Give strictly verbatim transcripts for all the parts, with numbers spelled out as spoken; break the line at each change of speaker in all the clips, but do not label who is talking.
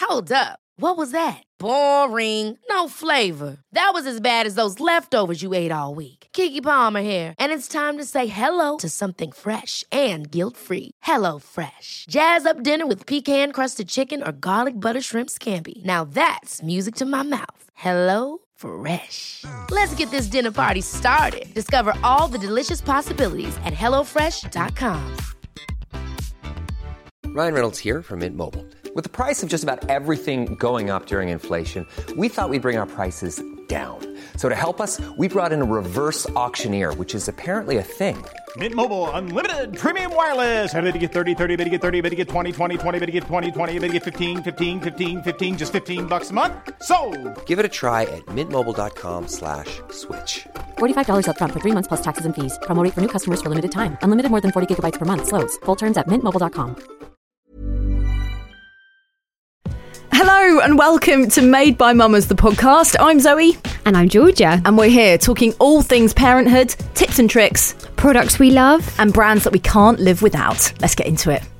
Hold up. What was that? Boring. No flavor. That was as bad as those leftovers you ate all week. Keke Palmer here, and it's time to say hello to something fresh and guilt-free. Hello Fresh. Jazz up dinner with pecan-crusted chicken or garlic butter shrimp scampi. Now that's music to my mouth. Hello Fresh. Let's get this dinner party started. Discover all the delicious possibilities at hello fresh dot com.
Ryan Reynolds here from Mint Mobile. With the price of just about everything going up during inflation, we thought we'd bring our prices down. So to help us, we brought in a reverse auctioneer, which is apparently a thing.
Mint Mobile Unlimited Premium Wireless. How to get thirty, thirty, how to get thirty, how to get twenty, twenty, twenty, how to get twenty, twenty, how to get fifteen, fifteen, fifteen, fifteen, just fifteen bucks a month? Sold!
Give it a try at mintmobile.com slash switch.
forty-five dollars up front for three months plus taxes and fees. Promo rate for new customers for limited time. Unlimited more than forty gigabytes per month. Slows full terms at mint mobile dot com.
Hello and welcome to Made by Mamas, the podcast. I'm Zoe.
And I'm Georgia.
And we're here talking all things parenthood, tips and tricks,
products we love,
and brands that we can't live without. Let's get into it.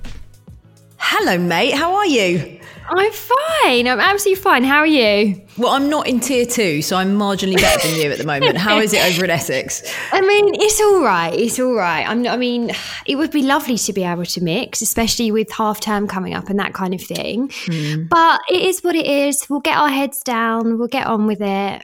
Hello, mate. How are you?
I'm fine. I'm absolutely fine. How are you?
Well, I'm not in tier two, so I'm marginally better than you at the moment. How is it over in Essex?
I mean, it's all right. It's all right. I'm, I mean, it would be lovely to be able to mix, especially with half term coming up and that kind of thing. Mm. But it is what it is. We'll get our heads down. We'll get on with it.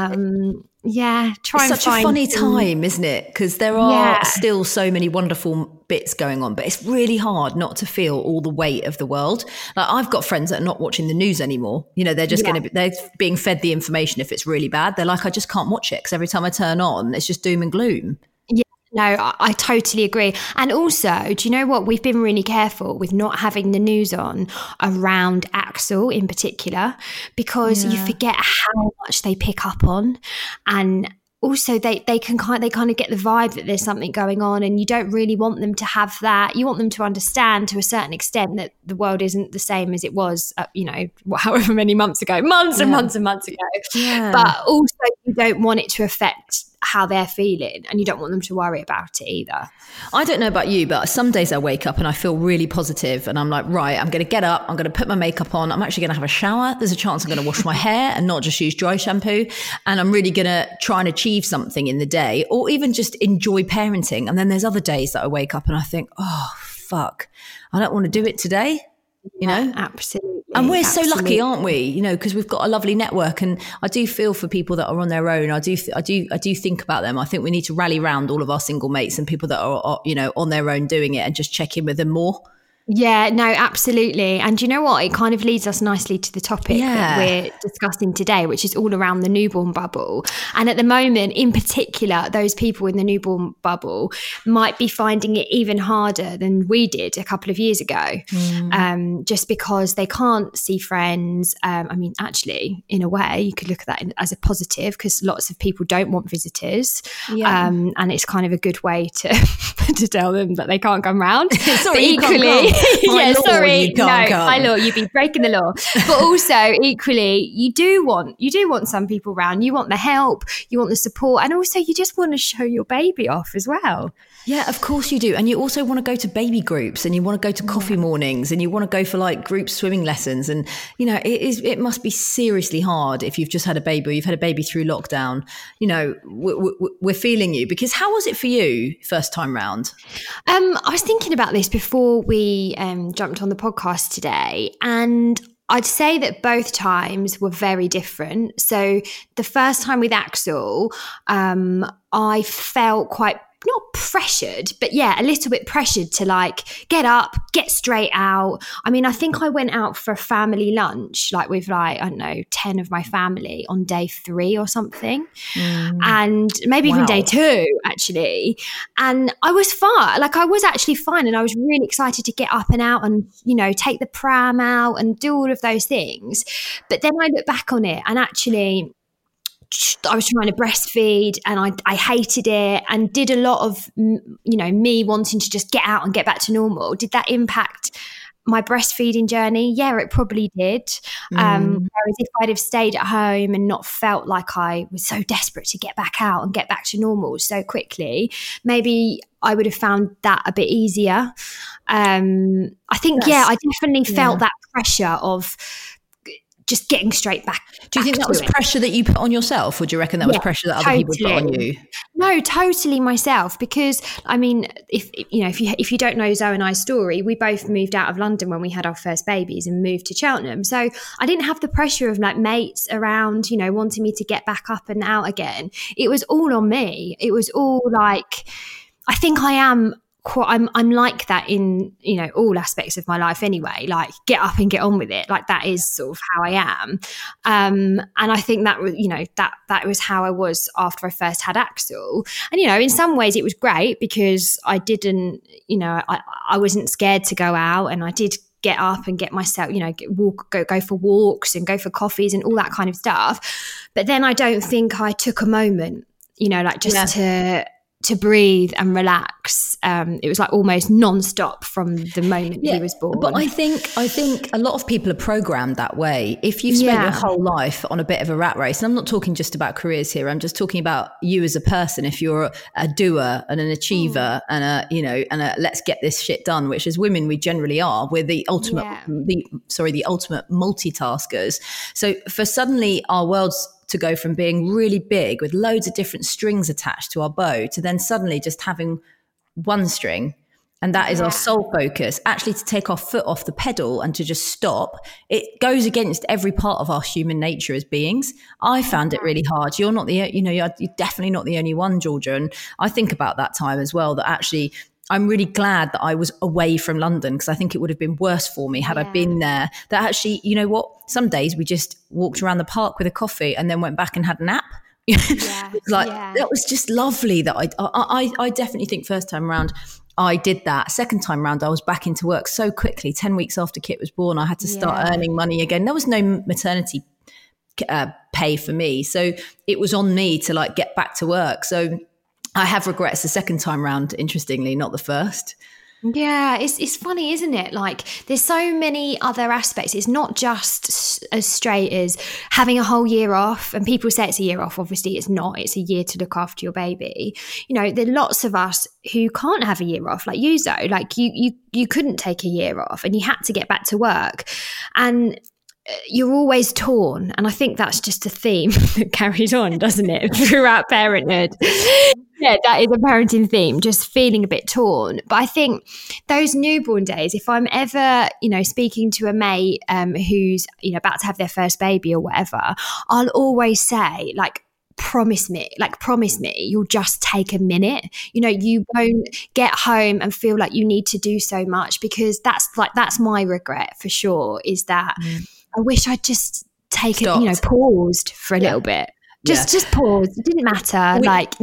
Um, yeah, try
it's
and
such
find
a funny
some...
time, isn't it? Because there are
yeah.
still so many wonderful bits going on, but it's really hard not to feel all the weight of the world. Like, I've got friends that are not watching the news anymore. You know, they're just yeah. going to be, they're being fed the information if it's really bad. They're like, I just can't watch it because every time I turn on, it's just doom and gloom.
No, I, I totally agree. And also, do you know what? We've been really careful with not having the news on around Axel in particular, because yeah. you forget how much they pick up on. And also they, they can kind they kind of get the vibe that there's something going on, and you don't really want them to have that. You want them to understand to a certain extent that the world isn't the same as it was, uh, you know, however many months ago, months and yeah. months and months ago. Yeah. But also you don't want it to affect how they're feeling, and you don't want them to worry about it either.
I don't know about you, but some days I wake up and I feel really positive, and I'm like, right, I'm going to get up, I'm going to put my makeup on, I'm actually going to have a shower, there's a chance I'm going to wash my hair and not just use dry shampoo, and I'm really going to try and achieve something in the day, or even just enjoy parenting. And then there's other days that I wake up and I think, oh fuck, I don't want to do it today. You know,
yeah, absolutely.
And we're
absolutely.
so lucky, aren't we? You know, because we've got a lovely network, and I do feel for people that are on their own. I do, th- I do, I do think about them. I think we need to rally around all of our single mates and people that are, are, you know, on their own doing it, and just check in with them more.
Yeah, no, absolutely. And you know what? It kind of leads us nicely to the topic yeah. that we're discussing today, which is all around the newborn bubble. And at the moment, in particular, those people in the newborn bubble might be finding it even harder than we did a couple of years ago, mm. um, just because they can't see friends. Um, I mean, actually, in a way, you could look at that as a positive, because lots of people don't want visitors. Yeah. Um, and it's kind of a good way to, to tell them that they can't come round.
Sorry,
equally,
My
yeah,
law,
sorry,
you can't
no,
come.
my law, you'd be breaking the law. But also, equally, you do want you do want some people around. You want the help, you want the support, and also you just want to show your baby off as well.
Yeah, of course you do. And you also want to go to baby groups, and you want to go to coffee mornings, and you want to go for like group swimming lessons. And, you know, it is it must be seriously hard if you've just had a baby, or you've had a baby through lockdown. You know, we're, we're feeling you, because how was it for you first time round?
Um, I was thinking about this before we um, jumped on the podcast today, and I'd say that both times were very different. So the first time with Axel, um, I felt quite not pressured, but yeah, a little bit pressured to like get up, get straight out. I mean, I think I went out for a family lunch, like with like, I don't know, ten of my family on day three or something. Mm. And maybe wow. even day two, actually. And I was fine. Like I was actually fine. And I was really excited to get up and out and, you know, take the pram out and do all of those things. But then I look back on it, and actually I was trying to breastfeed, and I, I hated it, and did a lot of, you know, me wanting to just get out and get back to normal. Did that impact my breastfeeding journey? Yeah, it probably did. Mm. Um, whereas if I'd have stayed at home and not felt like I was so desperate to get back out and get back to normal so quickly, maybe I would have found that a bit easier. Um, I think, That's, yeah, I definitely felt yeah. that pressure of just getting straight back.
Do you think that was
it.
pressure that you put on yourself, or do you reckon that was
yeah,
pressure that
totally.
other people put on you?
No, totally myself. Because I mean, if you know, if you if you don't know Zoe and I's story, we both moved out of London when we had our first babies and moved to Cheltenham. So I didn't have the pressure of like mates around, you know, wanting me to get back up and out again. It was all on me. It was all like, I think I am. Quite, I'm I'm like that in, you know, all aspects of my life anyway, like get up and get on with it. Like that is sort of how I am. Um, and I think that was, you know, that that was how I was after I first had Axel. And, you know, in some ways it was great because I didn't, you know, I, I wasn't scared to go out, and I did get up and get myself, you know, get, walk, go go for walks and go for coffees and all that kind of stuff. But then I don't think I took a moment, you know, like just yeah. to to breathe and relax. Um, it was like almost non-stop from the moment yeah, he was born.
But I think I think a lot of people are programmed that way. If you've spent yeah. your whole life on a bit of a rat race, and I'm not talking just about careers here, I'm just talking about you as a person. If you're a doer and an achiever mm. and a, you know, and a let's get this shit done, which as women we generally are, we're the ultimate, yeah. the sorry, the ultimate multitaskers. So for suddenly our world's to go from being really big with loads of different strings attached to our bow to then suddenly just having one string, and that is yeah. our sole focus, actually to take our foot off the pedal and to just stop, it goes against every part of our human nature as beings. I found it really hard. You're not the, you know, you're, you're definitely not the only one, Georgia. And I think about that time as well, that actually I'm really glad that I was away from London, because I think it would have been worse for me had yeah. I been there. That actually, you know what, some days we just walked around the park with a coffee and then went back and had a nap. Yeah. It's like yeah. that was just lovely. That I, I I definitely think first time around I did that. Second time round I was back into work so quickly. Ten weeks after Kit was born, I had to start yeah. earning money again. There was no maternity uh, pay for me, so it was on me to like get back to work. So I have regrets the second time round, interestingly, not the first.
Yeah, it's it's funny, isn't it? Like there's so many other aspects. It's not just as straight as having a whole year off. And people say it's a year off. Obviously, it's not. It's a year to look after your baby. You know, there are lots of us who can't have a year off, like you, Zoe. Like you, you, you couldn't take a year off, and you had to get back to work. And you're always torn. And I think that's just a theme that carries on, doesn't it, throughout parenthood? Yeah, that is a parenting theme, just feeling a bit torn. But I think those newborn days, if I'm ever, you know, speaking to a mate um, who's, you know, about to have their first baby or whatever, I'll always say, like, promise me, like promise me you'll just take a minute. You know, you won't get home and feel like you need to do so much, because that's like, that's my regret for sure, is that mm. I wish I'd just taken, Stopped. you know, paused for a yeah. little bit. Just, yeah. just pause. It didn't matter. We, like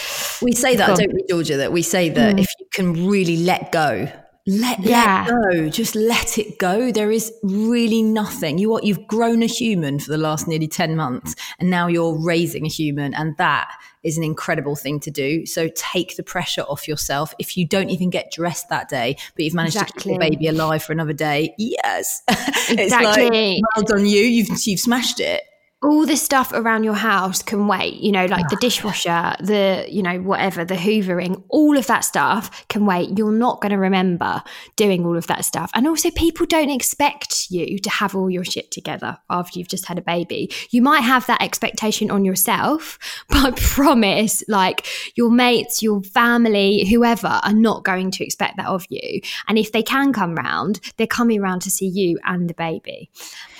we say that, don't we, Georgia? That we say that mm. if you can really let go, let,
yeah.
let go, just let it go. There is really nothing. You what you've grown a human for the last nearly ten months, and now you're raising a human, and that is an incredible thing to do. So take the pressure off yourself. If you don't even get dressed that day, but you've managed exactly. to keep your baby alive for another day, yes.
Exactly.
It's like, well done you, you've, you've smashed it.
All the stuff around your house can wait, you know, like the dishwasher, the, you know, whatever, the hoovering, all of that stuff can wait. You're not going to remember doing all of that stuff. And also, people don't expect you to have all your shit together after you've just had a baby. You might have that expectation on yourself, but I promise, like, your mates, your family, whoever are not going to expect that of you. And if they can come round, they're coming round to see you and the baby.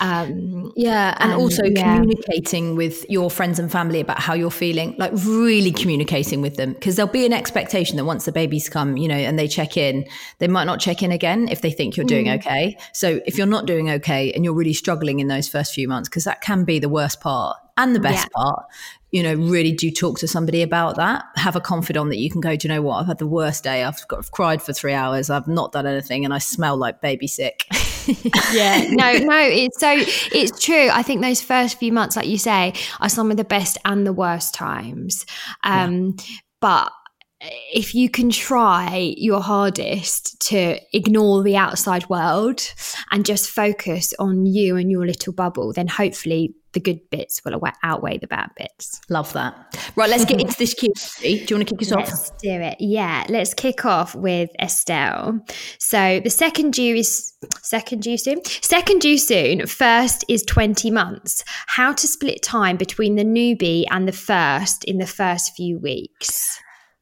Um,
yeah. And, and also yeah. communicating with your friends and family about how you're feeling, like really communicating with them, because there'll be an expectation that once the babies come, you know, and they check in, they might not check in again if they think you're doing mm. okay. So if you're not doing okay and you're really struggling in those first few months, because that can be the worst part and the best yeah. part, you know, really do talk to somebody about that. Have a confidant that you can go, do you know what, I've had the worst day. I've got I've cried for three hours. I've not done anything and I smell like baby sick.
yeah, no, no, it's so, it's true. I think those first few months, like you say, are some of the best and the worst times. Um, yeah. But if you can try your hardest to ignore the outside world and just focus on you and your little bubble, then hopefully the good bits will outweigh the bad bits.
Love that. Right, let's get into this Q and A. Do you want to kick us off?
Let's do it. Yeah, let's kick off with Estelle. So the second due is second due soon. Second due soon. First is twenty months. How to split time between the newbie and the first in the first few weeks.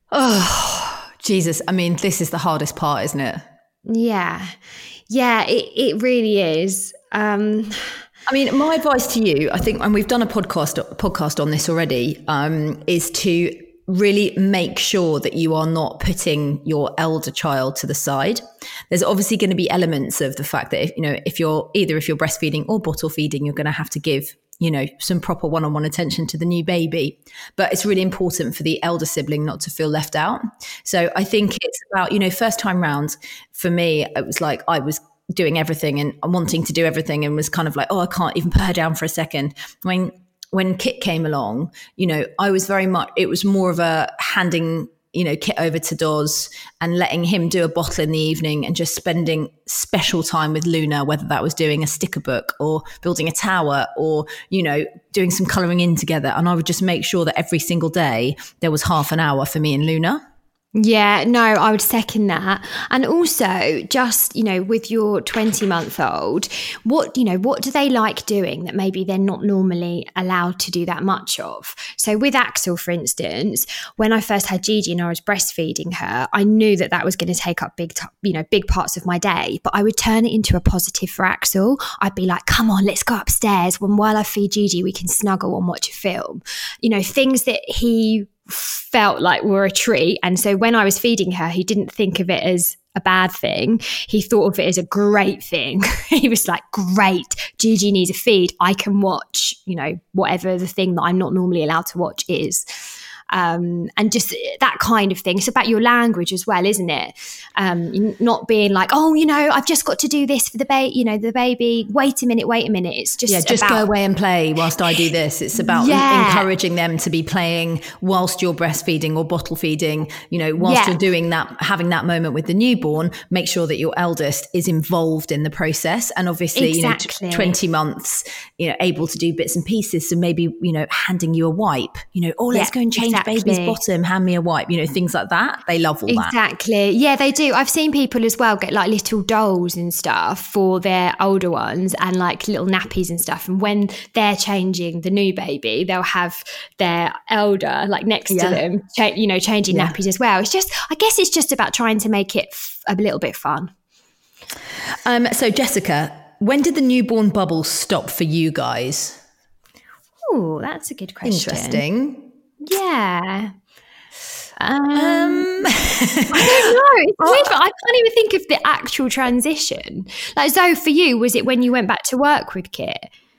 Oh, Jesus. I mean, this is the hardest part, isn't it?
Yeah. Yeah, it, it really is. Um
I mean, my advice to you, I think, and we've done a podcast podcast on this already, um, is to really make sure that you are not putting your elder child to the side. There's obviously going to be elements of the fact that, if, you know, if you're either if you're breastfeeding or bottle feeding, you're going to have to give, you know, some proper one-on-one attention to the new baby. But it's really important for the elder sibling not to feel left out. So I think it's about, you know, first time round, for me, it was like I was doing everything and wanting to do everything and was kind of like, oh, I can't even put her down for a second. I mean, when Kit came along, you know, I was very much, it was more of a handing, you know, Kit over to Doz and letting him do a bottle in the evening and just spending special time with Luna, whether that was doing a sticker book or building a tower or, you know, doing some colouring in together. And I would just make sure that every single day there was half an hour for me and Luna.
Yeah, no, I would second that. And also just, you know, with your twenty month old, what, you know, what do they like doing that maybe they're not normally allowed to do that much of? So with Axel, for instance, when I first had Gigi and I was breastfeeding her, I knew that that was going to take up big, t- you know, big parts of my day, but I would turn it into a positive for Axel. I'd be like, come on, let's go upstairs. When while I feed Gigi, we can snuggle and watch a film. You know, things that he felt like were a treat. And so when I was feeding her, he didn't think of it as a bad thing. He thought of it as a great thing. He was like, great, Gigi needs a feed. I can watch, you know, whatever the thing that I'm not normally allowed to watch is. Um, and just that kind of thing. It's about your language as well, isn't it? Um, not being like, oh, you know, I've just got to do this for the baby, you know, the baby. Wait a minute, wait a minute. It's just
yeah, just
about-
go away and play whilst I do this. It's about
yeah.
encouraging them to be playing whilst you're breastfeeding or bottle feeding. You know, whilst
yeah.
you're doing that, having that moment with the newborn, make sure that your eldest is involved in the process. And obviously,
exactly.
you know, twenty months, you know, able to do bits and pieces. So maybe, you know, handing you a wipe. You know, oh, let's
yeah,
go and change.
Exactly.
Baby's bottom, hand me a wipe, you know, things like that. They love all that.
Exactly. Yeah, they do. I've seen people as well get like little dolls and stuff for their older ones and like little nappies and stuff. And when they're changing the new baby, they'll have their elder like next
yeah.
to them, cha- you know, changing
yeah.
nappies as well. It's just, I guess it's just about trying to make it f- a little bit fun.
Um, so Jessica, when did the newborn bubble stop for you guys?
Oh, that's a good question.
Interesting.
Yeah. Um, um I don't know. It's weird, but I can't even think of the actual transition. Like, Zoe, for you, was it when you went back to work with Kit?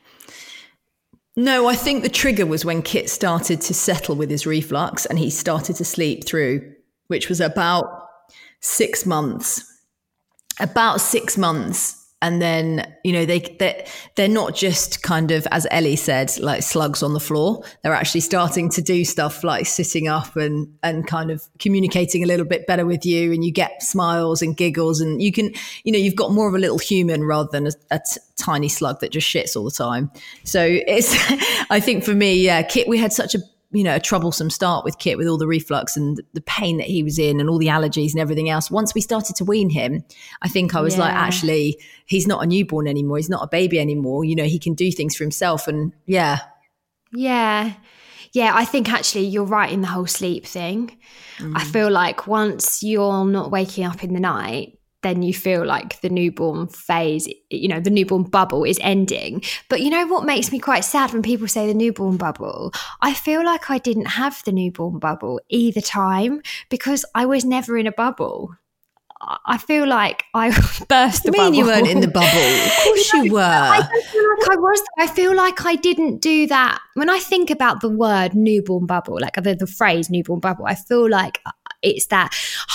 No, I think the trigger was when Kit started to settle with his reflux and he started to sleep through, which was about six months. About six months. And then, you know, they, they're, they're not just kind of, as Ellie said, like slugs on the floor. They're actually starting to do stuff like sitting up and, and kind of communicating a little bit better with you. And you get smiles and giggles and you can, you know, you've got more of a little human rather than a, a t- tiny slug that just shits all the time. So it's, I think for me, yeah, Kit, we had such a, you know, a troublesome start with Kit with all the reflux and the pain that he was in and all the allergies and everything else. Once we started to wean him, I think I was
yeah.
like, actually, he's not a newborn anymore. He's not a baby anymore. You know, he can do things for himself. And yeah.
Yeah. Yeah, I think actually you're right in the whole sleep thing. Mm. I feel like once you're not waking up in the night, then you feel like the newborn phase, you know, the newborn bubble is ending. But you know what makes me quite sad when people say the newborn bubble? I feel like I didn't have the newborn bubble either time because I was never in a bubble. I feel like I burst the
you
bubble.
mean you weren't in the bubble? Of course you were.
I don't feel like I was. I feel like I didn't do that. When I think about the word newborn bubble, like the, the phrase newborn bubble, I feel like it's that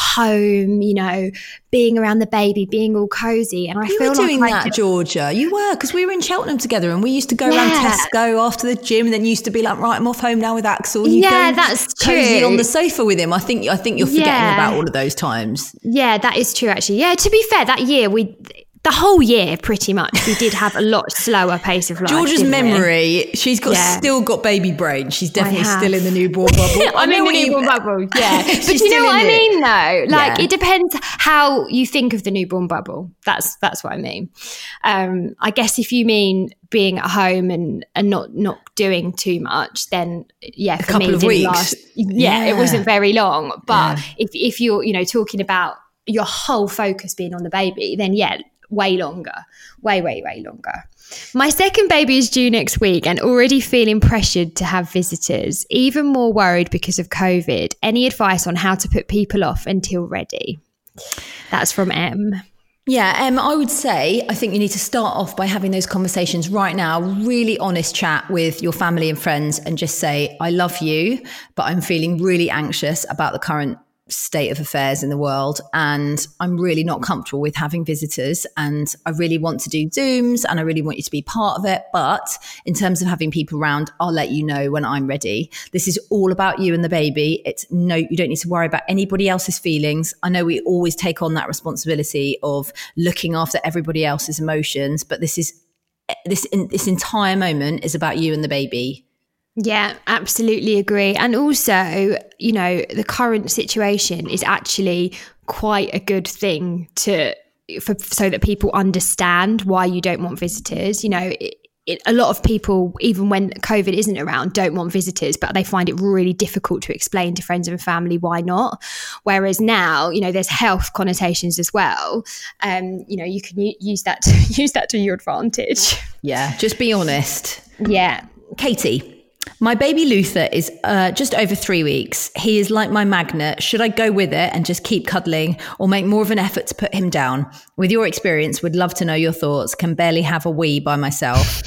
home, you know, being around the baby, being all cozy. And I
you
feel
were doing
like
that,
just,
Georgia. You were, because we were in Cheltenham together and we used to go
yeah.
around Tesco after the gym and then used to be like, right, I'm off home now with Axel. And
yeah,
go
that's
cozy
true.
on the sofa with him. I think I think you're forgetting
yeah.
about all of those times.
Yeah, that is true, actually. Yeah, to be fair, that year we... The whole year, pretty much, we did have a lot slower pace of life.
Georgia's memory, we? she's got
yeah.
still got baby brain. She's definitely still in the newborn bubble.
I'm in the newborn bubble, yeah. But you know what I mean, though? Like, yeah. it depends how you think of the newborn bubble. That's that's what I mean. Um, I guess if you mean being at home and, and not, not doing too much, then, yeah, for
a couple
me,
of
it
weeks.
Last, yeah, yeah, it wasn't very long. But
yeah.
if, if you're, you know, talking about your whole focus being on the baby, then, yeah, way longer, way, way, way longer. My second baby is due next week and already feeling pressured to have visitors, even more worried because of COVID. Any advice on how to put people off until ready? That's from M.
Yeah, Em, I would say, I think you need to start off by having those conversations right now, really honest chat with your family and friends and just say, I love you, but I'm feeling really anxious about the current state of affairs in the world and I'm really not comfortable with having visitors and I really want to do Zooms and I really want you to be part of it, but in terms of having people around, I'll let you know when I'm ready. This is all about you and the baby. It's no, you don't need to worry about anybody else's feelings. I know we always take on that responsibility of looking after everybody else's emotions, but this is this this entire moment is about you and the baby.
Yeah, absolutely agree. And also, you know, the current situation is actually quite a good thing to for so that people understand why you don't want visitors. You know, it, it, a lot of people, even when COVID isn't around, don't want visitors, but they find it really difficult to explain to friends and family why not. Whereas now, you know, there's health connotations as well. Um, you know, you can u- use that to, use that to your advantage.
Yeah, just be honest.
Yeah.
Katie. My baby Luther is uh, just over three weeks. He is like my magnet. Should I go with it and just keep cuddling or make more of an effort to put him down? With your experience, would love to know your thoughts. Can barely have a wee by myself.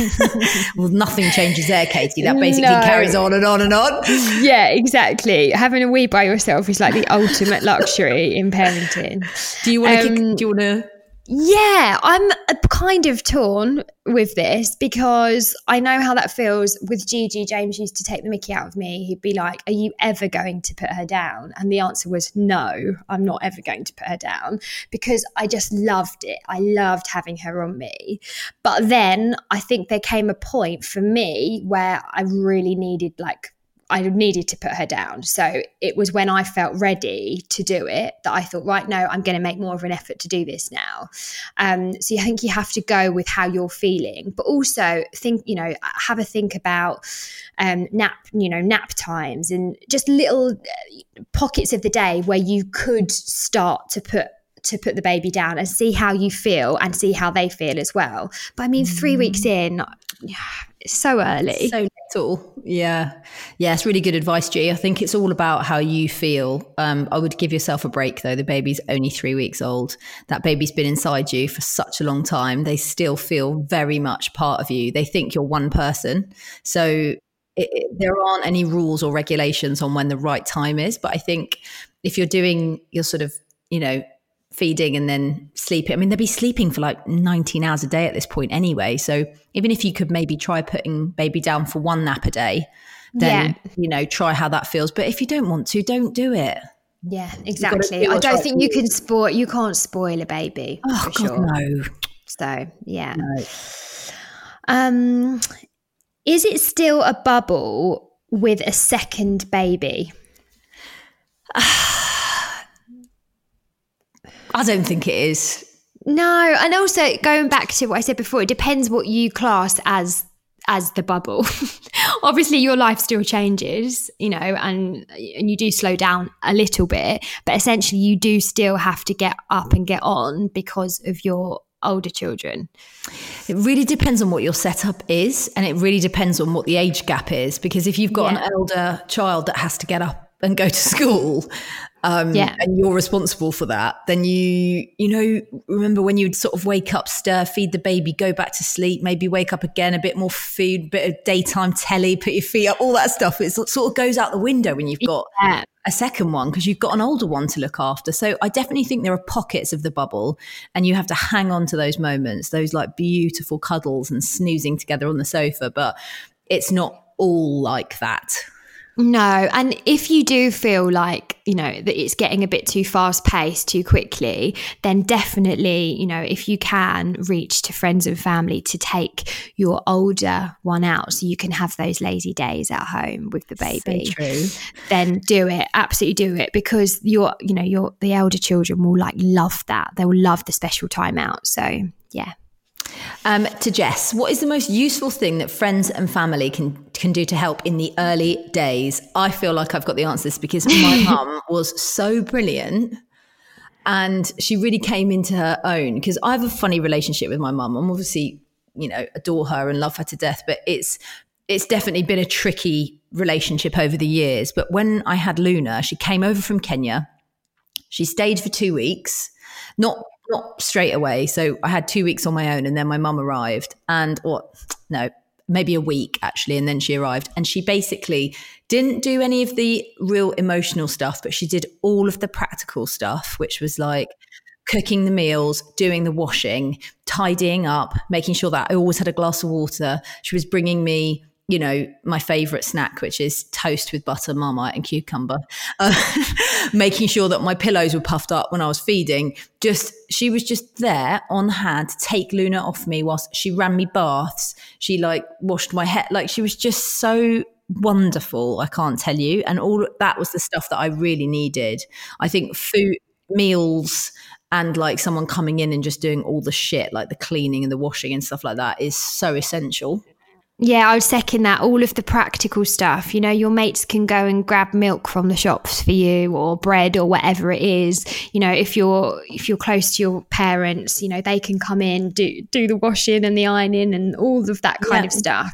Well, nothing changes there, Katie. That basically no. carries on and on and on.
Yeah, exactly. Having a wee by yourself is like the ultimate luxury in parenting.
Do you want to?
Um,
do you want to?
Yeah, I'm kind of torn with this because I know how that feels with Gigi. James used to take the mickey out of me. He'd be like, are you ever going to put her down? And the answer was no, I'm not ever going to put her down because I just loved it. I loved having her on me. But then I think there came a point for me where I really needed like I needed to put her down. So it was when I felt ready to do it that I thought, right, no, I'm going to make more of an effort to do this now. Um, so I think you have to go with how you're feeling, but also think, you know, have a think about um, nap, you know, nap times and just little pockets of the day where you could start to put to put the baby down and see how you feel and see how they feel as well. But I mean, three weeks in, it's so early.
So little. Yeah. Yeah, it's really good advice, G. I think it's all about how you feel. Um, I would give yourself a break though. The baby's only three weeks old. That baby's been inside you for such a long time. They still feel very much part of you. They think you're one person. So it, it, there aren't any rules or regulations on when the right time is. But I think if you're doing your sort of, you know, feeding and then sleeping. I mean, they'll be sleeping for like nineteen hours a day at this point anyway. So even if you could maybe try putting baby down for one nap a day, then, yeah. you know, try how that feels. But if you don't want to, don't do it.
Yeah, exactly. Do I don't think you can spoil, you can't spoil a baby.
Oh,
for
God,
sure.
no.
So, yeah.
No.
Um, is it still a bubble with a second baby?
I don't think it is.
No, and also going back to what I said before, it depends what you class as as the bubble. Obviously, your life still changes, you know, and and you do slow down a little bit, but essentially you do still have to get up and get on because of your older children.
It really depends on what your setup is, and it really depends on what the age gap is, because if you've got yeah. an elder child that has to get up and go to school, Um,
yeah.
and you're responsible for that, then you, you know, remember when you'd sort of wake up, stir, feed the baby, go back to sleep, maybe wake up again, a bit more food, bit of daytime telly, put your feet up, all that stuff. It sort of goes out the window when you've got yeah. a second one, because you've got an older one to look after. So I definitely think there are pockets of the bubble, and you have to hang on to those moments, those like beautiful cuddles and snoozing together on the sofa. But it's not all like that.
No. And if you do feel like, you know, that it's getting a bit too fast paced too quickly, then definitely, you know, if you can, reach to friends and family to take your older one out so you can have those lazy days at home with the baby.
So true.
Then do it. Absolutely do it, because you're, you know, you're, the elder children will like love that. They will love the special time out. So yeah.
Um, to Jess, what is the most useful thing that friends and family can can do to help in the early days? I feel like I've got the answers, because my mum was so brilliant, and she really came into her own, because I have a funny relationship with my mum. I'm obviously, you know, adore her and love her to death, but it's it's definitely been a tricky relationship over the years. But when I had Luna, she came over from Kenya. She stayed for two weeks, not Not straight away. So I had two weeks on my own, and then my mum arrived, and or no, maybe a week actually. And then she arrived, and she basically didn't do any of the real emotional stuff, but she did all of the practical stuff, which was like cooking the meals, doing the washing, tidying up, making sure that I always had a glass of water. She was bringing me, you know, my favorite snack, which is toast with butter, Marmite and cucumber, uh, making sure that my pillows were puffed up when I was feeding. Just, she was just there on hand to take Luna off me whilst she ran me baths. She like washed my hair. Like, she was just so wonderful. I can't tell you. And all that was the stuff that I really needed. I think food, meals, and like someone coming in and just doing all the shit, like the cleaning and the washing and stuff like that, is so essential.
Yeah, I would second that. All of the practical stuff, you know, your mates can go and grab milk from the shops for you, or bread, or whatever it is. You know, if you're if you're close to your parents, you know, they can come in, do do the washing and the ironing and all of that kind yeah. of stuff.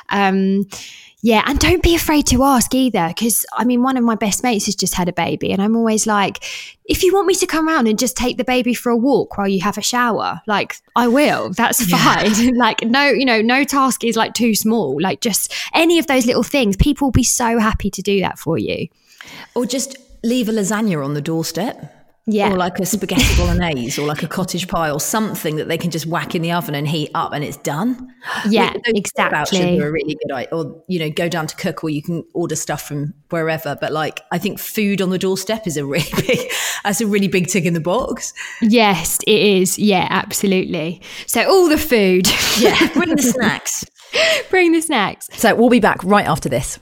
Um, yeah, and don't be afraid to ask either, because I mean, one of my best mates has just had a baby, and I'm always like, if you want me to come around and just take the baby for a walk while you have a shower, like, I will. That's fine. Yeah. Like, no, you know, no task is like too small. Like, just any of those little things, people will be so happy to do that for you.
Or just leave a lasagna on the doorstep.
Yeah.
Or like a spaghetti bolognese, or like a cottage pie, or something that they can just whack in the oven and heat up, and it's done.
Yeah, exactly.
Are a really good idea. Or, you know, go down to cook, or you can order stuff from wherever. But like, I think food on the doorstep is a really big, that's a really big tick in the box.
Yes, it is. Yeah, absolutely. So all the food.
Yeah, bring the snacks.
Bring the snacks.
So we'll be back right after this.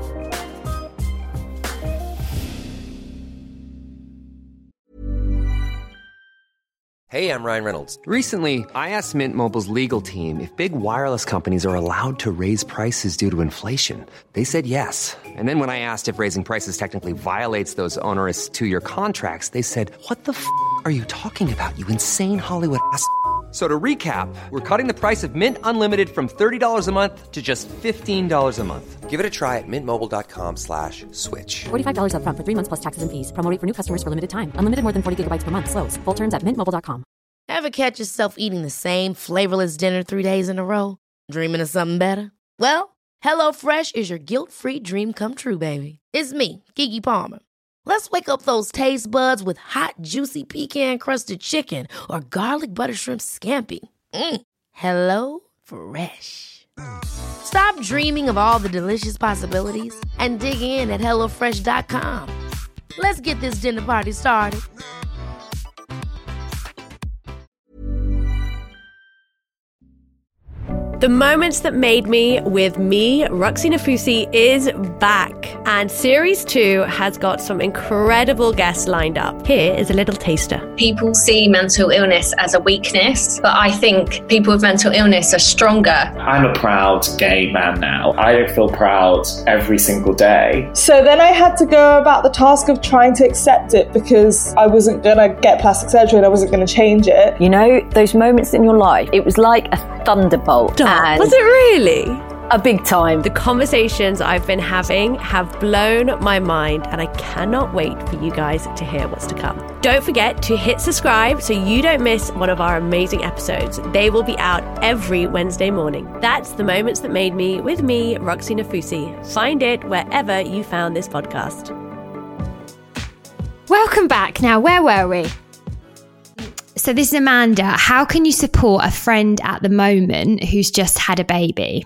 Hey, I'm Ryan Reynolds. Recently, I asked Mint Mobile's legal team if big wireless companies are allowed to raise prices due to inflation. They said yes. And then when I asked if raising prices technically violates those onerous two-year contracts, they said, what the f*** are you talking about, you insane Hollywood ass f- So to recap, we're cutting the price of Mint Unlimited from thirty dollars a month to just fifteen dollars a month. Give it a try at mintmobile.com slash switch.
forty-five dollars up front for three months plus taxes and fees. Promo rate for new customers for limited time. Unlimited more than forty gigabytes per month. Slows full terms at mint mobile dot com.
Ever catch yourself eating the same flavorless dinner three days in a row? Dreaming of something better? Well, HelloFresh is your guilt-free dream come true, baby. It's me, Keke Palmer. Let's wake up those taste buds with hot, juicy pecan-crusted chicken or garlic butter shrimp scampi. Mm. Hello Fresh. Stop dreaming of all the delicious possibilities and dig in at hello fresh dot com. Let's get this dinner party started.
The Moments That Made Me with me, Roxy Nafusi, is back. And series two has got some incredible guests lined up. Here is a little taster.
People see mental illness as a weakness, but I think people with mental illness are stronger.
I'm a proud gay man now. I don't feel proud every single day.
So then I had to go about the task of trying to accept it, because I wasn't going to get plastic surgery and I wasn't going to change it.
You know, those moments in your life, it was like a thunderbolt.
And was it really? a big time. The conversations I've been having have blown my mind, and I cannot wait for you guys to hear what's to come. Don't forget to hit subscribe so you don't miss one of our amazing episodes. They will be out every Wednesday morning. That's The Moments That Made Me with me, Roxy Nafousi. Find it wherever you found this podcast.
Welcome back. Now, where were we? So this is Amanda. How can you support a friend at the moment who's just had a baby?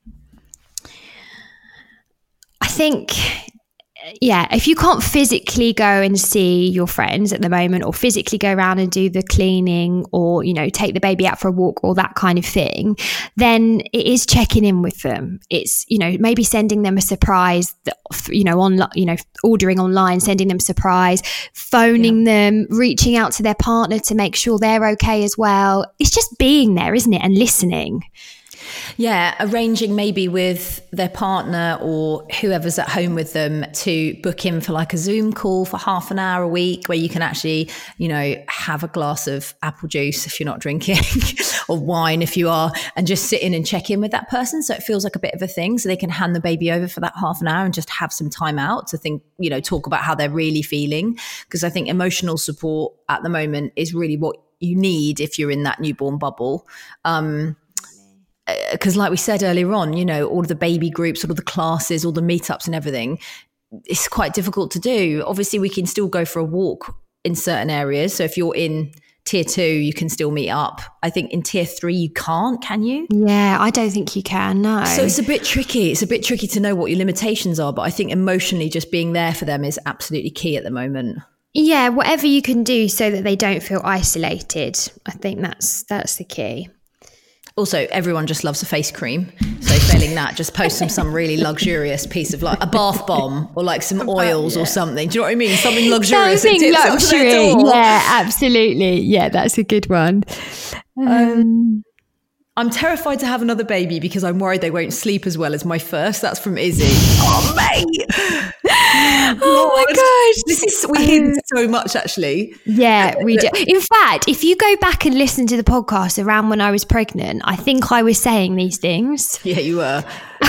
I think, yeah, if you can't physically go and see your friends at the moment, or physically go around and do the cleaning, or, you know, take the baby out for a walk or that kind of thing, then it is checking in with them. It's, you know, maybe sending them a surprise, you know, on, you know, ordering online, sending them a surprise, phoning yeah. them, reaching out to their partner to make sure they're okay as well. It's just being there, isn't it? And listening.
Yeah, arranging maybe with their partner or whoever's at home with them to book in for like a Zoom call for half an hour a week where you can actually, you know, have a glass of apple juice if you're not drinking or wine if you are, and just sit in and check in with that person. So it feels like a bit of a thing. So they can hand the baby over for that half an hour and just have some time out to think, you know, talk about how they're really feeling. Because I think emotional support at the moment is really what you need if you're in that newborn bubble. Um, Because like we said earlier on, you know, all of the baby groups, all of the classes, all the meetups and everything, it's quite difficult to do. Obviously, we can still go for a walk in certain areas. So if you're in tier two, you can still meet up. I think in tier three, you can't, can you?
Yeah, I don't think you can, no.
So it's a bit tricky. It's a bit tricky to know what your limitations are. But I think emotionally just being there for them is absolutely key at the moment.
Yeah, whatever you can do so that they don't feel isolated. I think that's that's the key.
Also, everyone just loves a face cream. So failing that, just post them some really luxurious piece of like a bath bomb or like some oils yeah. or something. Do you know what I mean? Something luxurious.
Something luxury. Yeah, absolutely. Yeah, that's a good one. Um,
um, I'm terrified to have another baby because I'm worried they won't sleep as well as my first. That's from Izzy. Oh, mate.
Oh my gosh.
This is, we hear this so much actually.
Yeah, we do. In fact, if you go back and listen to the podcast around when I was pregnant, I think I was saying these things.
Yeah, you were.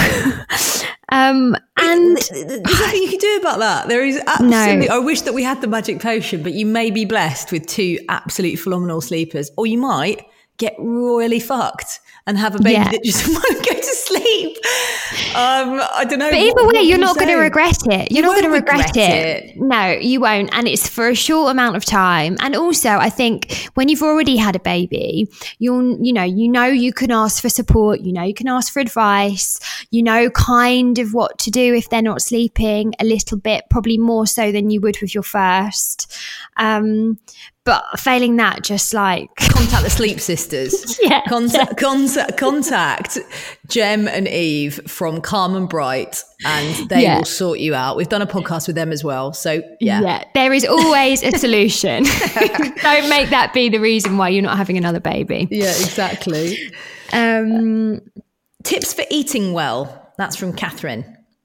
um, and
there's nothing you can do about that. There is absolutely, no. I wish that we had the magic potion, but you may be blessed with two absolutely phenomenal sleepers, or you might get royally fucked and have a baby yeah. that just won't go to sleep. Um, I don't know.
But either what, way, what you're not going to regret it. You're
you
not going to regret, regret
it.
it. No, you won't. And it's for a short amount of time. And also, I think when you've already had a baby, you'll, you know, you know, you can ask for support. You know, you can ask for advice. You know, kind of what to do if they're not sleeping a little bit, probably more so than you would with your first. Um, But failing that, just like
contact the Sleep Sisters.
yeah,
contact,
yeah.
contact, contact Jem and Eve from Calm and Bright, and they yeah. will sort you out. We've done a podcast with them as well, so yeah,
yeah. There is always a solution. Don't make that be the reason why you're not having another baby.
Yeah, exactly.
Um,
tips for eating well. That's from Catherine.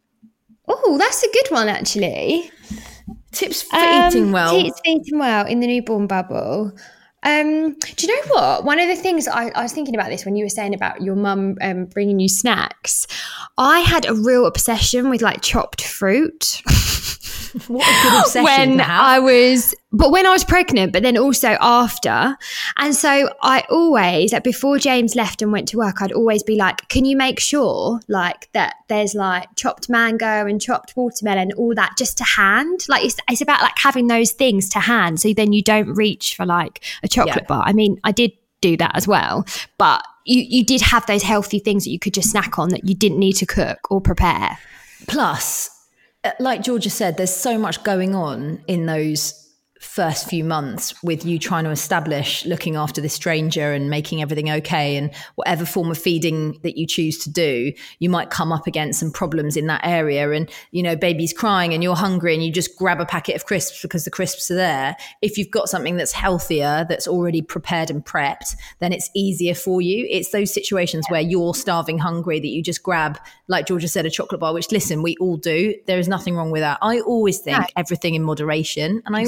Oh, that's a good one, actually.
Tips for
um,
eating well.
Tips for eating well in the newborn bubble. Um, do you know what? One of the things I, I was thinking about this when you were saying about your mum um, bringing you snacks. I had a real obsession with like chopped fruit.
What a good obsession
when
to have.
I was, but when I was pregnant, but then also after. And so I always, like before James left and went to work, I'd always be like, can you make sure like that there's like chopped mango and chopped watermelon, all that just to hand? Like it's, it's about like having those things to hand. So then you don't reach for like a chocolate yeah. bar. I mean, I did do that as well, but you, you did have those healthy things that you could just snack on that you didn't need to cook or prepare.
Plus, like Georgia said, there's so much going on in those first few months with you trying to establish looking after this stranger and making everything okay, and whatever form of feeding that you choose to do, you might come up against some problems in that area. And, you know, baby's crying and you're hungry and you just grab a packet of crisps because the crisps are there. If you've got something that's healthier, that's already prepared and prepped, then it's easier for you. It's those situations where you're starving hungry that you just grab, like Georgia said, a chocolate bar, which listen, we all do. There is nothing wrong with that. I always think
no.
everything in moderation. And I
exactly.
also think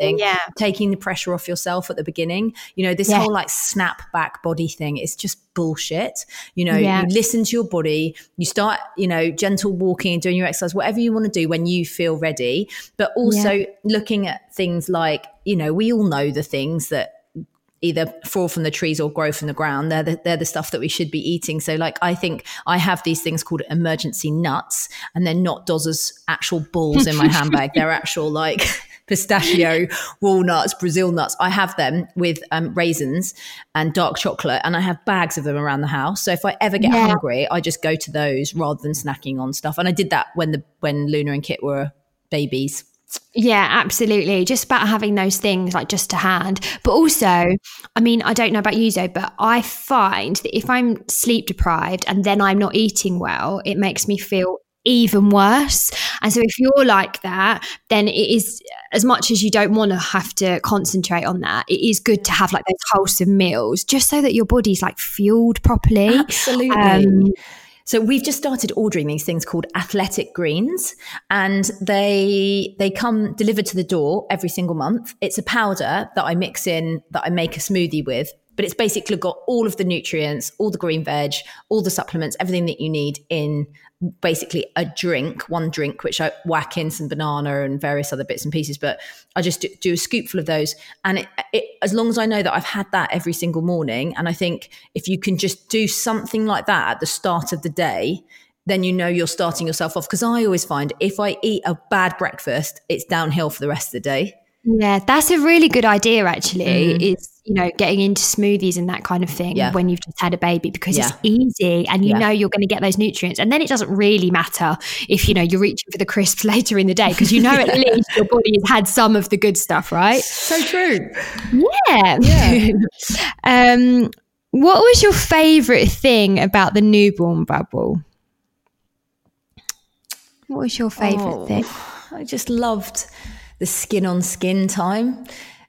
breastfeeding,
yeah.
taking the pressure off yourself at the beginning. You know, this
Yeah.
whole like snap back body thing is just bullshit. You know,
Yeah.
you listen to your body, you start, you know, gentle walking and doing your exercise, whatever you want to do when you feel ready. But also
Yeah.
looking at things like, you know, we all know the things that either fall from the trees or grow from the ground. They're the, they're the stuff that we should be eating. So like, I think I have these things called emergency nuts, and they're not Doz's actual balls in my handbag. They're actual like pistachio, walnuts, Brazil nuts. I have them with um, raisins and dark chocolate, and I have bags of them around the house. So if I ever get
Yeah.
hungry, I just go to those rather than snacking on stuff. And I did that when the when Luna and Kit were babies.
Yeah, absolutely. Just about having those things like just to hand. But also, I mean, I don't know about you, Zoe, but I find that if I'm sleep deprived and then I'm not eating well, it makes me feel even worse. And so if you're like that, then it is, as much as you don't want to have to concentrate on that, it is good to have like those wholesome meals just so that your body's like fueled properly.
Absolutely.
Um,
So we've just started ordering these things called athletic greens, and they they come delivered to the door every single month. It's a powder that I mix in, that I make a smoothie with, but it's basically got all of the nutrients, all the green veg, all the supplements, everything that you need in basically a drink, one drink, which I whack in some banana and various other bits and pieces. But I just do, do a scoopful of those. And it, it, as long as I know that I've had that every single morning, and I think if you can just do something like that at the start of the day, then you know you're starting yourself off. Because I always find if I eat a bad breakfast, it's downhill for the rest of the day.
Yeah, that's a really good idea, actually,
Mm.
is, you know, getting into smoothies and that kind of thing
Yeah.
when you've just had a baby, because
Yeah.
it's easy and you
Yeah.
know you're going to get those nutrients. And then it doesn't really matter if, you know, you're reaching for the crisps later in the day, because you know at least your body has had some of the good stuff, right?
So true.
Yeah.
Yeah.
um, what was your favourite thing about the newborn bubble? What was your favourite
Oh,
thing?
I just loved the skin on skin time.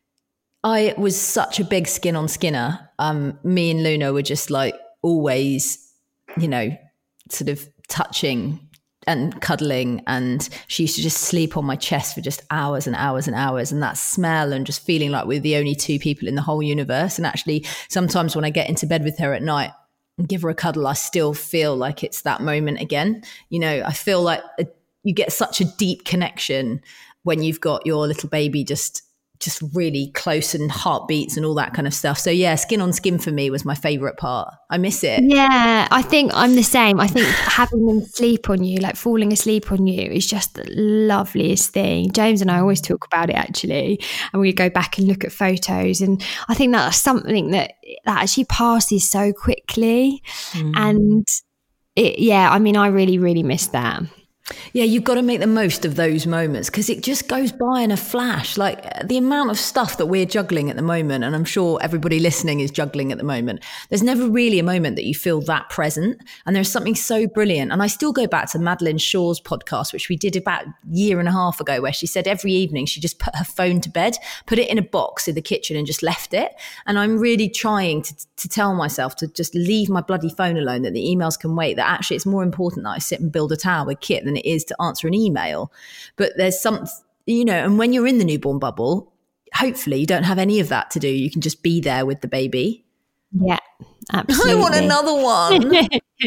I was such a big skin on skinner. Um, me and Luna were just like always, you know, sort of touching and cuddling, and she used to just sleep on my chest for just hours and hours and hours, and that smell, and just feeling like we're the only two people in the whole universe. And actually sometimes when I get into bed with her at night and give her a cuddle, I still feel like it's that moment again. You know, I feel like a, you get such a deep connection when you've got your little baby just just really close, and heartbeats and all that kind of stuff. So yeah, skin on skin for me was my favorite part. I miss it.
Yeah, I think I'm the same. I think having them sleep on you, like falling asleep on you, is just the loveliest thing. James and I always talk about it, actually, and we go back and look at photos, and I think that's something that that actually passes so quickly.
Mm.
And it, yeah, I mean, I really, really miss that.
Yeah, you've got to make the most of those moments, because it just goes by in a flash. Like the amount of stuff that we're juggling at the moment, and I'm sure everybody listening is juggling at the moment, there's never really a moment that you feel that present. And there's something so brilliant. And I still go back to Madeline Shaw's podcast, which we did about a year and a half ago, where she said every evening she just put her phone to bed, put it in a box in the kitchen and just left it. And I'm really trying to, to tell myself to just leave my bloody phone alone, that the emails can wait, that actually it's more important that I sit and build a tower with Kit than it is to answer an email. But there's some, you know, and when you're in the newborn bubble, hopefully you don't have any of that to do. You can just be there with the baby.
Yeah, absolutely.
I want another one.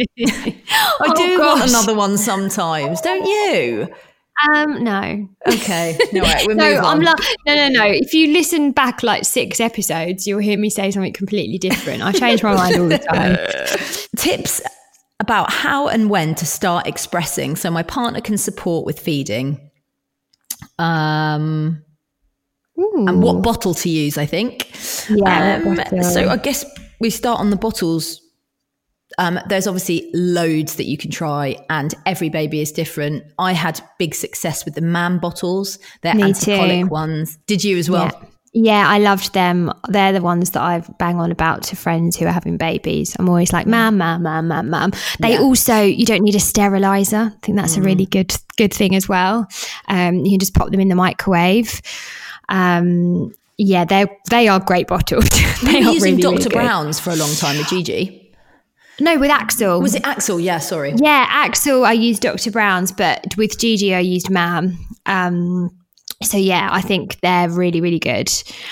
I
Oh,
do
gosh.
want another one sometimes, don't you?
Um, no.
Okay. No, right, we'll
No,
move on.
I'm like, no, no, no. If you listen back like six episodes, you'll hear me say something completely different. I change my mind all the time.
Tips about how and when to start expressing, so my partner can support with feeding. Um, and what bottle to use, I think.
Yeah,
Um,
bottle.
so I guess we start on the bottles. Um, there's obviously loads that you can try, and every baby is different. I had big success with the MAM bottles. They're
Me
anticolic
too.
ones. Did you as well?
Yeah. Yeah, I loved them. They're the ones that I bang on about to friends who are having babies. I'm always like, mam, mam, mam, mam, mam. They
Yeah.
also, you don't need a sterilizer. I think that's a really good good thing as well. Um, you can just pop them in the microwave. Um, yeah, they they are great bottles.
We
they
were
are
using
really,
Doctor
really good.
Brown's for a long time with Gigi.
No, with Axel.
Was it Axel? Yeah, sorry.
Yeah, Axel, I used Doctor Brown's, but with Gigi, I used Mam. Um, so yeah, I think they're really, really good.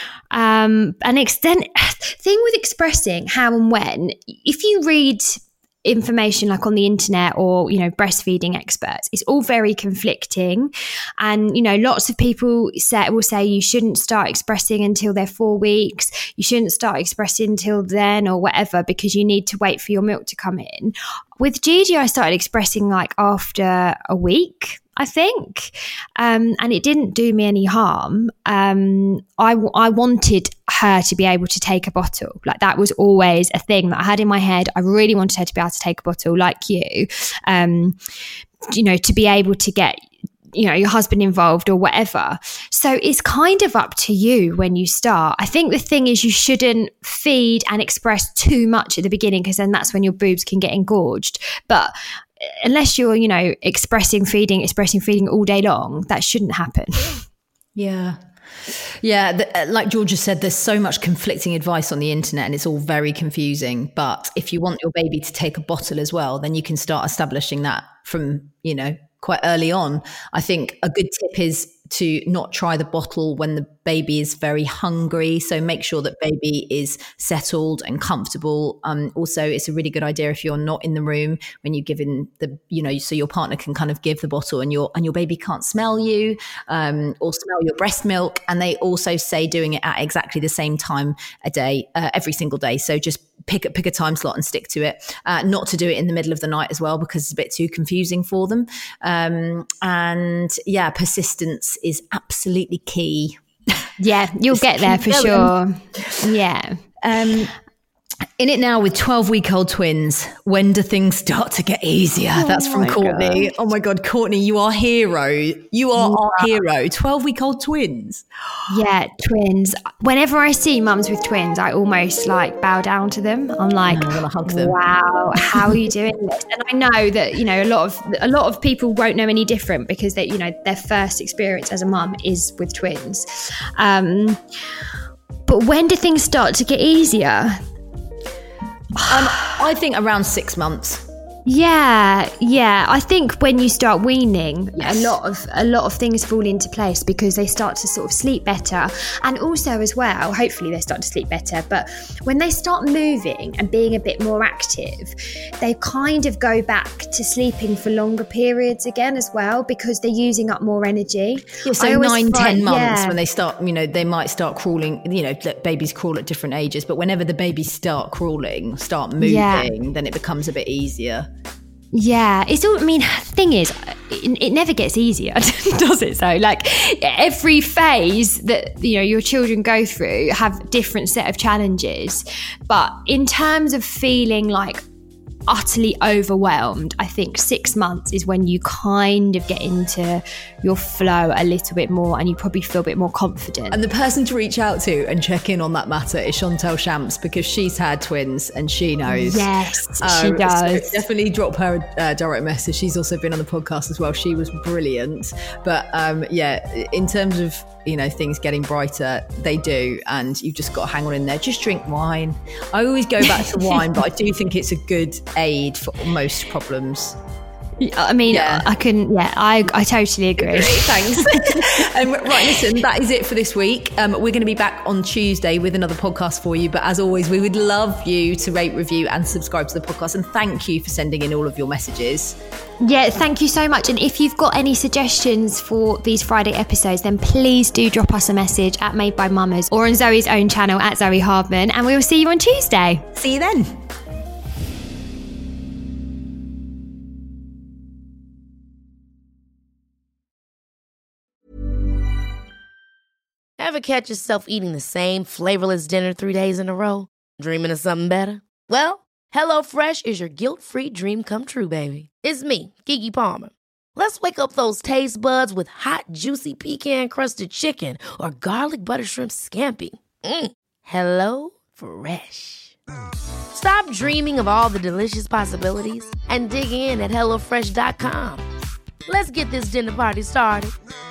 Um, an extent thing with expressing how and when, if you read information like on the internet or, you know, breastfeeding experts, it's all very conflicting. And, you know, lots of people say, will say you shouldn't start expressing until they're four weeks. You shouldn't start expressing until then or whatever, because you need to wait for your milk to come in. With Gigi, I started expressing like after a week, I think, um, and it didn't do me any harm. Um, I, I wanted her to be able to take a bottle. Like that was always a thing that I had in my head. I really wanted her to be able to take a bottle like you, um, you know, to be able to get, you know, your husband involved or whatever. So it's kind of up to you when you start. I think the thing is you shouldn't feed and express too much at the beginning, because then that's when your boobs can get engorged. But unless you're, you know, expressing, feeding, expressing, feeding all day long, that shouldn't happen.
Yeah. Yeah, the, like Georgia said, there's so much conflicting advice on the internet and it's all very confusing. But if you want your baby to take a bottle as well, then you can start establishing that from, you know, quite early on. I think a good tip is to not try the bottle when the baby is very hungry. So make sure that baby is settled and comfortable. Um, also, it's a really good idea if you're not in the room when you're giving the, you know, so your partner can kind of give the bottle and your and your baby can't smell you um, or smell your breast milk. And they also say doing it at exactly the same time a day, uh, every single day. So just pick a, pick a time slot and stick to it. Uh, not to do it in the middle of the night as well, because it's a bit too confusing for them. Um, and yeah, persistence is absolutely key.
Yeah, you'll get there for going. Sure. Yeah.
Um, in it now with twelve-week-old twins, when do things start to get easier? Oh, that's from Courtney. God. Oh my God, Courtney, you are hero. You are yeah. our hero. twelve-week-old twins.
Yeah, twins. Whenever I see mums with twins, I almost like bow down to them. I'm like,
I want to hug them.
Wow, how are you doing this? And I know that, you know, a lot of a lot of people won't know any different because they, you know, their first experience as a mum is with twins. Um, but when do things start to get easier?
Um, I think around six months.
Yeah, yeah. I think when you start weaning,
yes.
a lot of a lot of things fall into place because they start to sort of sleep better, and also as well, hopefully they start to sleep better. But when they start moving and being a bit more active, they kind of go back to sleeping for longer periods again as well because they're using up more energy.
Yeah, so nine, find, ten months
yeah.
when they start, you know, they might start crawling. You know, babies crawl at different ages, but whenever the babies start crawling, start moving, yeah. then it becomes a bit easier.
Yeah, it's all, I mean, thing is, it, it never gets easier, does it? So, like, every phase that, you know, your children go through have different set of challenges. But in terms of feeling like utterly overwhelmed, I think six months is when you kind of get into your flow a little bit more and you probably feel a bit more confident.
And the person to reach out to and check in on that matter is Chantel Shamps, because she's had twins and she knows.
Yes,
um,
she does.
So definitely drop her a uh, direct message. She's also been on the podcast as well. She was brilliant. But um, yeah, in terms of, you know, things getting brighter, they do, and you've just got to hang on in there. Just drink wine. I always go back to wine, but I do think it's a good aid for most problems.
I mean, yeah. I can, yeah, I I totally agree.
agree. Thanks. um, right, listen, that is it for this week. Um, we're going to be back on Tuesday with another podcast for you. But as always, we would love you to rate, review and subscribe to the podcast. And thank you for sending in all of your messages.
Yeah, thank you so much. And if you've got any suggestions for these Friday episodes, then please do drop us a message at Made by Mamas or on Zoe's own channel at Zoe Hardman. And we will see you on Tuesday.
See you then.
Ever catch yourself eating the same flavorless dinner three days in a row? Dreaming of something better? Well, HelloFresh is your guilt-free dream come true, baby. It's me, Keke Palmer. Let's wake up those taste buds with hot, juicy pecan-crusted chicken or garlic butter shrimp scampi. Mm. Hello Fresh. Stop dreaming of all the delicious possibilities and dig in at hello fresh dot com. Let's get this dinner party started.